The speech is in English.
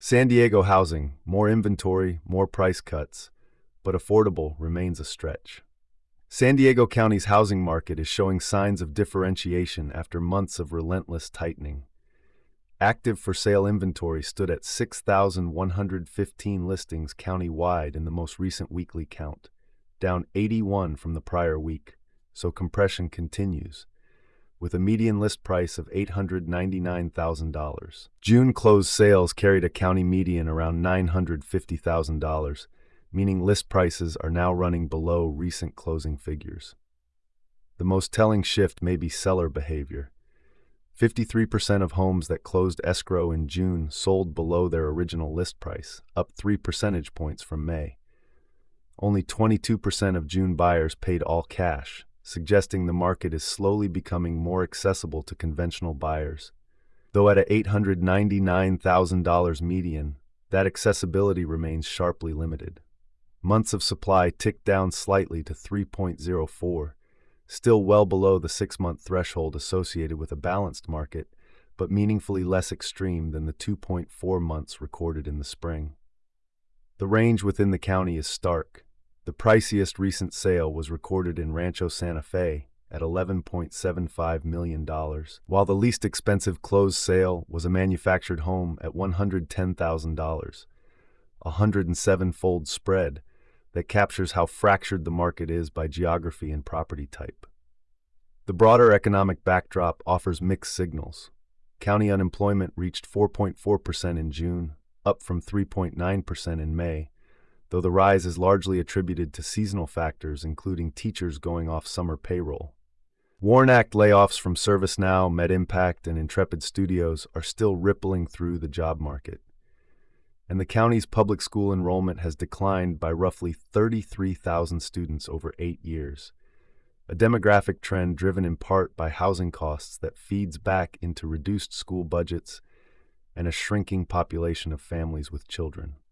San Diego housing, more inventory, more price cuts, but affordable remains a stretch. San Diego County's housing market is showing signs of differentiation after months of relentless tightening. Active for sale inventory stood at 6,115 listings county-wide in the most recent weekly count, down 81 from the prior week, so compression continues, with a median list price of $899,000. June closed sales carried a county median around $950,000, meaning list prices are now running below recent closing figures. The most telling shift may be seller behavior. 53% of homes that closed escrow in June sold below their original list price, up 3 percentage points from May. Only 22% of June buyers paid all cash, suggesting the market is slowly becoming more accessible to conventional buyers. Though at a $899,000 median, that accessibility remains sharply limited. Months of supply ticked down slightly to 3.04, still well below the 6-month threshold associated with a balanced market, but meaningfully less extreme than the 2.4 months recorded in the spring. The range within the county is stark. The priciest recent sale was recorded in Rancho Santa Fe at $11.75 million, while the least expensive closed sale was a manufactured home at $110,000, a 107-fold spread that captures how fractured the market is by geography and property type. The broader economic backdrop offers mixed signals. County unemployment reached 4.4% in June, up from 3.9% in May, though the rise is largely attributed to seasonal factors including teachers going off summer payroll. WARN Act layoffs from ServiceNow, MedImpact, and Intrepid Studios are still rippling through the job market. And the county's public school enrollment has declined by roughly 33,000 students over 8 years, a demographic trend driven in part by housing costs that feeds back into reduced school budgets and a shrinking population of families with children.